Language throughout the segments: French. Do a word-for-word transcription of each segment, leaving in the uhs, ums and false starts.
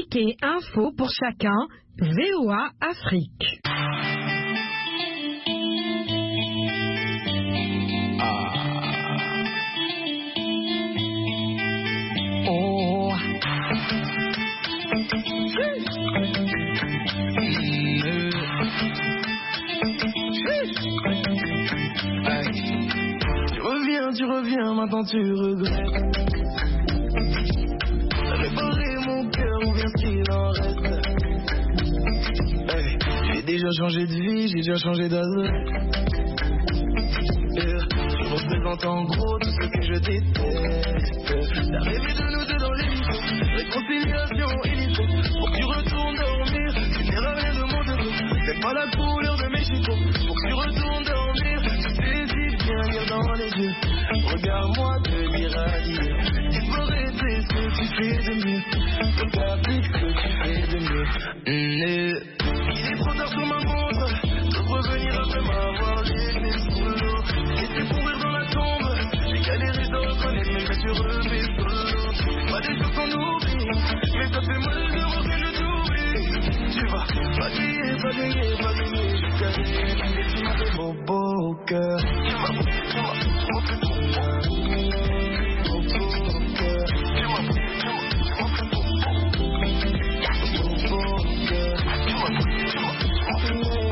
Musique et info pour chacun, V O A Afrique. Oh. Tu reviens, tu reviens, maintenant tu regrettes. Réparer mon cœur, ou bien ce qu'il en reste. Hey, j'ai déjà changé de vie, j'ai déjà changé d'adresse. Yeah, je représente en gros tout ce que je déteste. T'as rêvé de nous deux dans les lits, réconciliation illicite. Pour que tu retournes dormir, tu n'auras rien de mon debout. C'est pas la couleur de mes chicots. Pour que tu retournes dormir, tu sais si bien lire dans les yeux. Regarde-moi te dire adieu. Il faut rester ce que tu fais de mieux. Regarde ce que tu fais de mieux. Mmh. Il est trop tard sur ma montre. Je peux revenir après m'avoir laissé sous l'eau. Laissé pourrir dans la tombe. J'ai galéré de reconnaître, mais je suis remis solo. C'est pas des choses qu'on oublie, mais ça fait mal de voir que je t'oublie. Tu vas bagayer, bagayer, bagayer jusqu'à réaliser que tu m'as fait beau beau au cœur. Tu m'as fait, tu m'as fait, tu m'as fait beau beau au cœur. Tu m'as fait, tu m'as fait, tu m'as fait beau beau au cœur. Tu m'as fait, tu m'as fait, tu m'as fait beau beau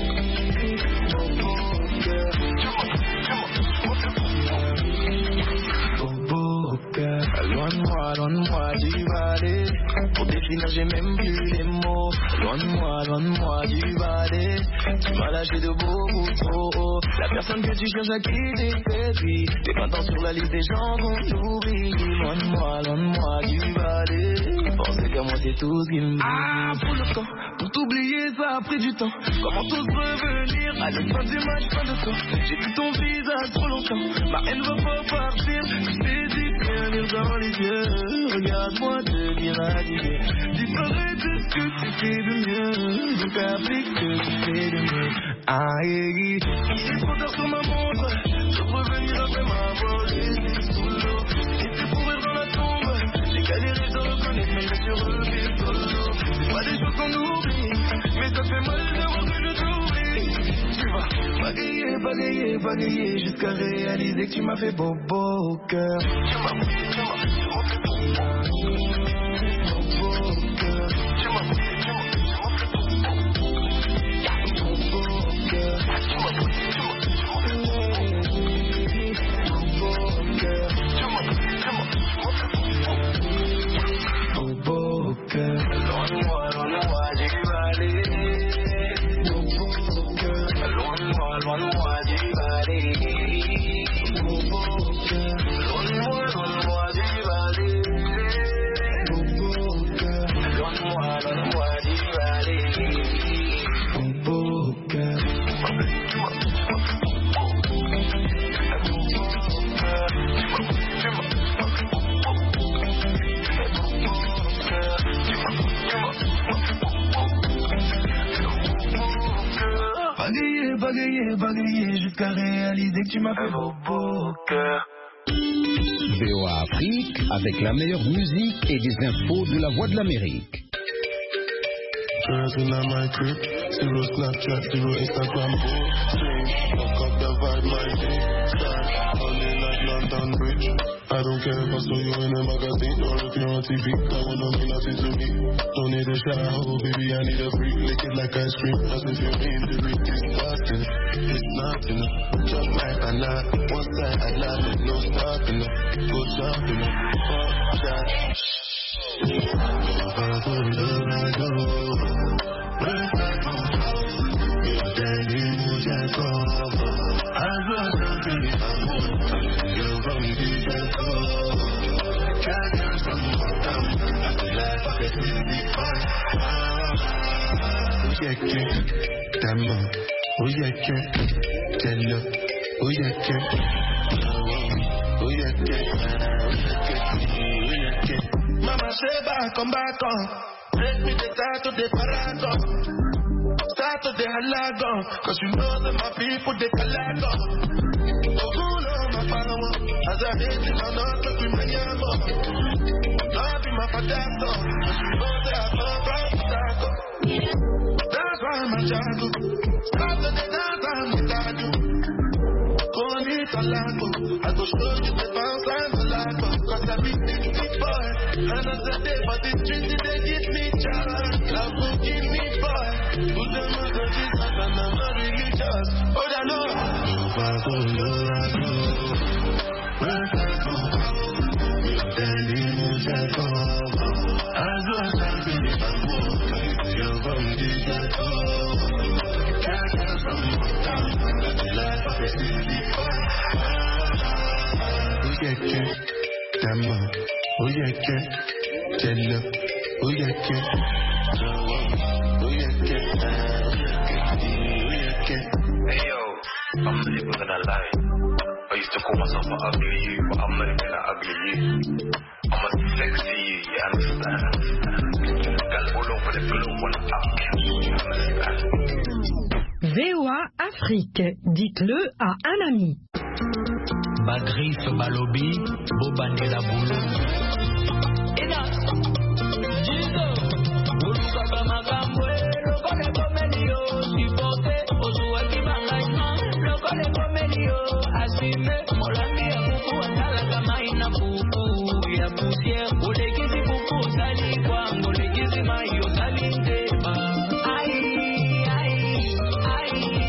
au cœur. Tu m'as fait, tu m'as fait, tu m'as fait beau beau au cœur. Loin de moi, loin de moi, tu vas aller. Pour définir, j'ai même plus les mots. Loin de moi, loin de moi, tu vas aller. Tu m'as lâché de beaucoup trop haut. La personne que tu cherches à quitter, c'est lui. T'es maintenant sur la liste des gens qu'on oublie. Loin de moi, loin de moi, tu vas aller. Penser qu'à moi, c'est tout ce qui me... Ah, pour le temps, pour t'oublier, ça a pris du temps. Comment tous revenir à la fin du match, pas de temps. J'ai vu ton visage trop longtemps. Ma haine va pas partir. Tu sais si bien lire dans les yeux. Regarde-moi te dire adieu. Disparaître de ce que tu fais de mieux. Donc applique ce que tu fais de mieux. Aïe, il est trop tard sur ma montre. Je peux revenir après m'avoir laissé sous l'eau. Laissé pourrir dans la tombe. J'ai galéré de reconnaître, mais je suis remis solo. C'est pas des choses qu'on oublie, mais ça fait mal de voir que je t'oublie. Tu vas bagayer, bagayer, bagayer jusqu'à réaliser que tu m'as fait beau beau au cœur. Tu m'as fait, tu m'as fait, tu m'as fait beau beau au cœur. Tu m'as fait, tu m'as fait, tu m'as fait beau beau au cœur. Tu m'as fait, tu m'as fait, tu m'as fait beau au cœur. Tu m'as fait, tu m'as fait, tu m'as fait beau beau au cœur. Loin de moi, loin de moi, j'y vais aller. Beau beau au cœur. Loin de moi, loin de moi, j'y vais aller. Beau beau au cœur. Loin de moi, loin de moi, j'y vais aller. Beau beau au cœur. Loin de moi, loin de moi, j'y vais aller. Beau beau au cœur. Tu m'as fait, tu m'as fait beau beau au cœur. Tu m'as fait, tu m'as fait, tu m'as fait beau beau au cœur. Tu m'as fait, tu m'as fait, tu m'as fait beau beau au cœur. Bagayer, bagayer, bagayer jusqu'à réaliser que tu m'as fait beau beau au cœur. V O A Afrique avec la meilleure musique et des infos de la Voix de l'Amérique. Girls in my crib, zero Snapchat, zero Instagram, strange, fuck up the vibe, my day, start, only like London Bridge. I don't care if I saw you in a magazine or if you're on T V, that would not mean nothing to me. Don't need a shower, oh baby, I need a freak, lick it like ice cream, as if you're in the reek, it's nothing, it's nothing, just like I like, one side I like it, no stopping, go shopping, fuck that. I don't know, I go. Mama say back, come back on. Take me the start to the paragon. Start to the halagon. Cause you know that my people they halagon. Oh, cool on my power. As I hate it, I'm not talking my yamo. Love in my doctor. You know that I come from the doctor. That's why I'm a jago. Stop the dance, I'm a jago. Bonita lago. I go show you the bounce and the lago. Cause I be big boy. And I said they, but it's trendy, they give me challenge. Love will give me boy. Put them on the Jesus and I'm not religious. Oh, I know. You are going to lago. Where I go. You're telling me to go. As long as I believe I'm walking, you're from Jesus. Can't get from your town. The life of a city boy. Oh, yeah, yeah. Damn, oh, yeah, yeah. Tell her, oh, yeah, yeah. Oh, yeah, yeah. Hey, yo, I'm not even gonna lie. I used to call myself an ugly you, but I'm not even an ugly you. I'm a sexy you, you understand? Girl all over the globe wanna fuck you, you understand? V O A Afrique, dites-le à un ami. Badrif Balobi, Bobandela Boulou. Ina, Jizo, Buluka Bamakambwe, Lokole Komelio, Sipote, Osuaki Bangayman, Lokole Komelio, Asime, Molami Apupu, Andala Kamaina Pupu, Yapusie, Olegizi Pupu, Sali Kwang, Olegizi Mayo, Salindeba. Ai, ai, ai,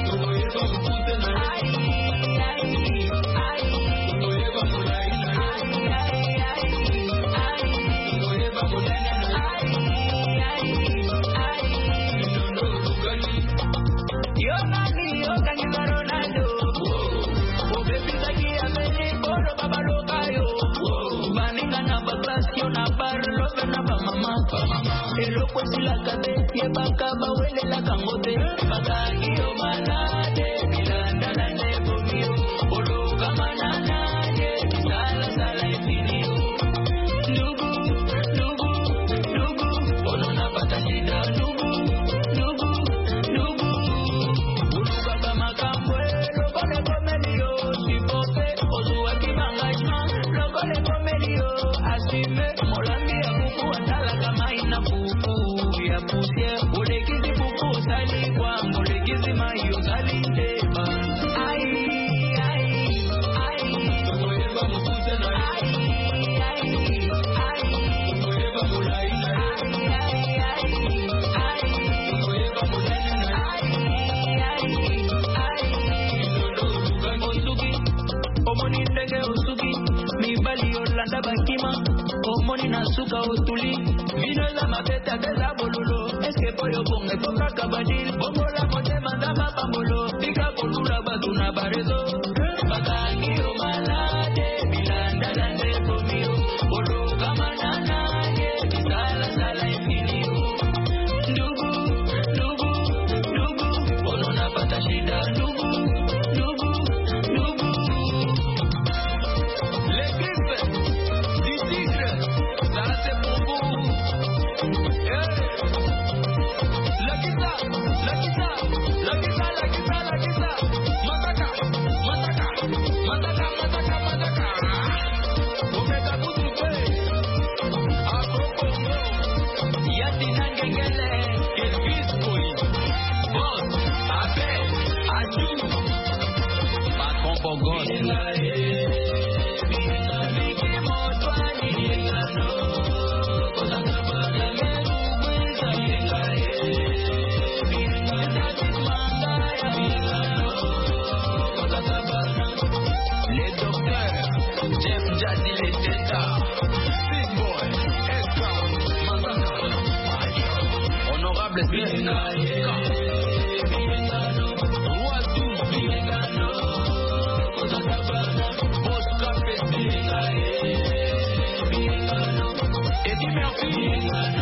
Elo pues la cade, ye baka bawele la kangote, baka iyo manade, bilanda la nebo mio, olo kamanana ye, sala sala infinio. Nugu, nugu, nugu, ono na patashida, nugu, nugu, nugu. Ulu baba makambwe, lokole komelio, sipope, ozu akibangajma, lokole komelio, asime, molami ya kuku andala kama ina pupu. Pusia, Olegizi Pupu, Sali Kwang, Olegizi Mayo, Sali Deba. Ai, ai, ai, Oeba Mukutana, ai, ai, ai, Oeba Mulaina, ai, ai, ai, Oeba Mulaina, ai, ai, ai, Osuki, Omoni Ndege Osuki, Mibali Yolanda Bakima, Omoni Nasuka Otuli, Vino la mabeta de la bolulo. Eske pollo con el poca cabadil. Bongo la moche manda papamolo. Tika bolura batuna barezo. Bakani o malade. Milanda lande pomio. Bolo kamanana ye. Sala sala infinio. Nugu, nugu, nugu. Bono na patashida. Nugu, nugu, nugu. L'équipe du tigre. Ça c'est pour vous. Eddie Murphy.